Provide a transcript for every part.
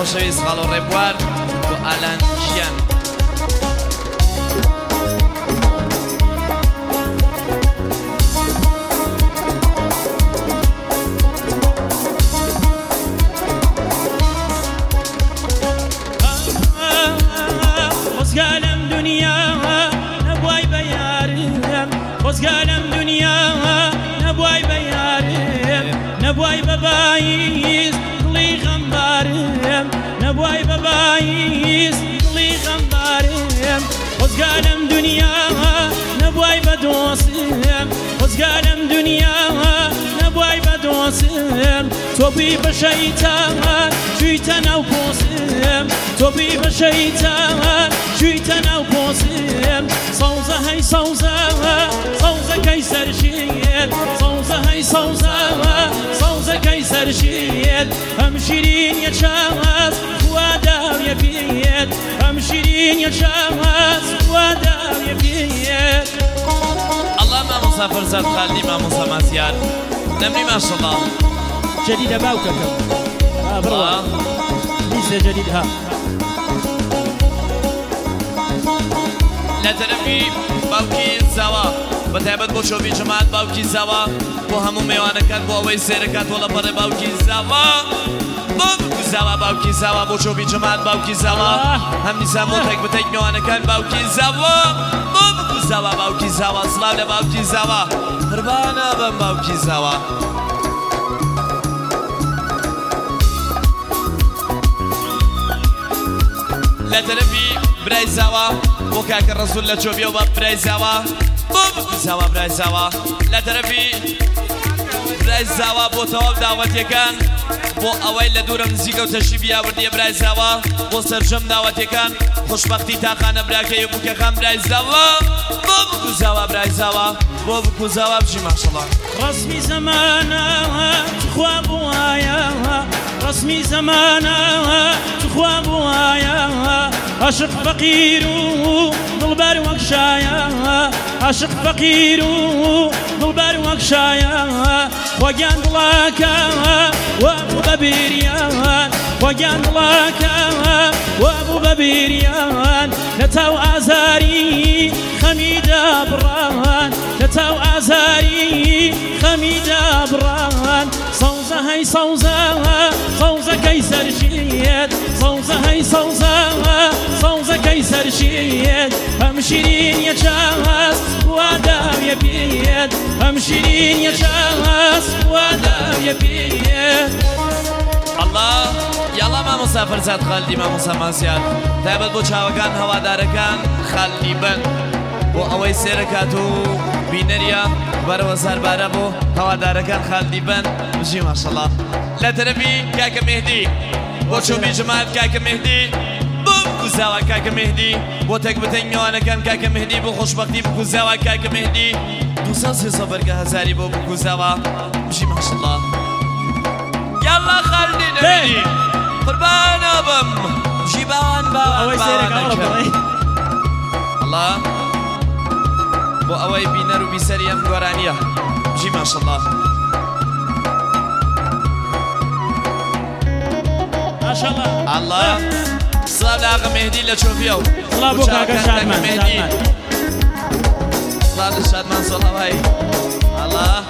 خۆشەویست خاڵ و ڕێبوار بۆ ئالان ژیان خۆزگالم دنیا نەبوای بە یارم خۆزگالم دنیا نەبوای بە یارم نەبوای بە باییز دڵی غەمبارم نەبوای بە باییز دڵی غەمبارم خۆزگالم دنیا نەبوای بە دۆستم خۆزگالم دنیا نەبوای بە دۆستم تۆبی بە شەیتان چوویتە ناو پۆستم تۆبی بە شەیتان چوویتە ناو پۆستم سەوزە هەی سەوزە سەوزەکەی سەرشێت سەوزە هەی سەوزە سەوزەکەی سەرشێت ئەم شیرینیە چاوەز خوا داویە پێیەت ئەم شیرینیە چاوەز خوا داویە پێیەت الله مامۆستا فەرزاد خالدی مامۆستا مازیار نەمری ماشەڵڵا جديدة باوككم بروا ليس جديد ها لا ترفي باوكي زاوا بتابت بو شوفي جماعت باوكي زاوا بو همو میوانەکان بۆ ئەوەی سێرەکات وەڵە بەڕێ باوکی زاوا بۆ بکو زاوا باوکی زاوا بۆ شوفی جماعت باوکی زاوا هەم دیسان بۆ تێک بتێک میوانەکان باوکی زاوا بۆ بکو زاوا باوکی زاوا سڵاو لە باوکی زاوا قوربانە بەم باوکی زاوا لا ترفي براي زاوا بو كاك الرسول لا تشوفيو باب براي زاوا بو زاوا براي زاوا لا ترفي براي زاوا بو تواب دعوتي كان بو اويل لدور نزيكا وتشريبيا وردي براي زاوا بو سرجم دعوتي كان خوشبختي تاخانه براكي يبوكي خان براي زاوا بو زاوا براي زاوا بو زاوا بشي ما شاء الله رسمي زمانها تخواب وياها رسمي زمانها تخواب وياها عاشق فقير ضلبر وقشايا عاشق فقير ضلبر وقشايا وجان ضلاكا وابو ببيريان وجان ضلاكا وابو ببيريان نتاو ازاري خميدة بران نتاو ازاري خميدة بران صوزة هاي صوزة صوزة كيسر شيد صوزة هاي صوزة صوزة كيسر شيد همشيرين يا شاهس واداو يا بيد همشيرين يا شاهس واداو يا بيد الله يلا ما مسافر زاد خالدي ما مسافر تابت بو چاوكان هواداركان خالدي بن بو اوي سيركاتو بينريا برو سربارة بو هواداركان خالدي بن بجي ما شاء الله لا تربي كاك مهدي بو شوفي جماعة كاك مهدي بو كوزاوا كاك مهدي بو تكبتين يوانا كان كاك مهدي بو خوشبختي بو كوزاوا كاك مهدي 200 برقة هزاري بو كوزاوا بجي ما شاء الله يلا خالدي نبي قربان ابم جيبان باوان الله بو اوي بينر وبيسريم غورانيا جي ما شاء الله ما شاء الله الله صلاة لاغ مهدي لا تشوفيو صلاة بوك هكا شادمان صلاة الشادمان صلاة هاي الله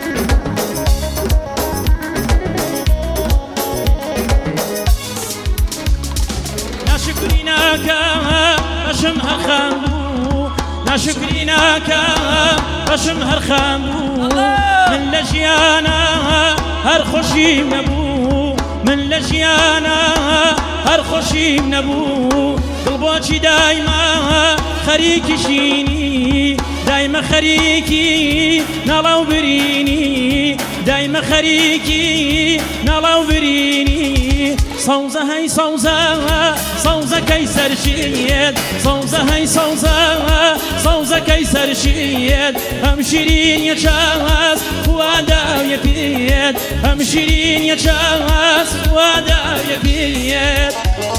ناشكريناك بشم هالخامو ناشكريناك بشم هالخامو من لجيانا هالخوشي نبو من لجيانا هالخوشي نبو قلبوشي دايما خريكي شيني دايما خريكي نالاو بريني دايما خريكي نالاو بريني صوزة هاي صوزة صوزة كيسر شيد صوزة هاي صوزة صوزة كيسر شيد همشيرين يا شاهس واداو يا بيد همشيرين يا شاهس واداو يا بيد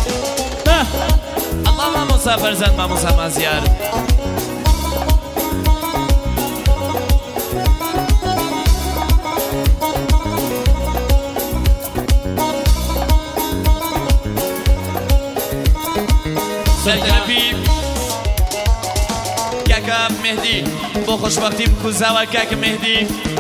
الله ما مسافر زاد ما مسافر زيار سەرتەرەفی کاکە مهدی بۆ خۆشبەختی بکوزاوە کاکە مهدی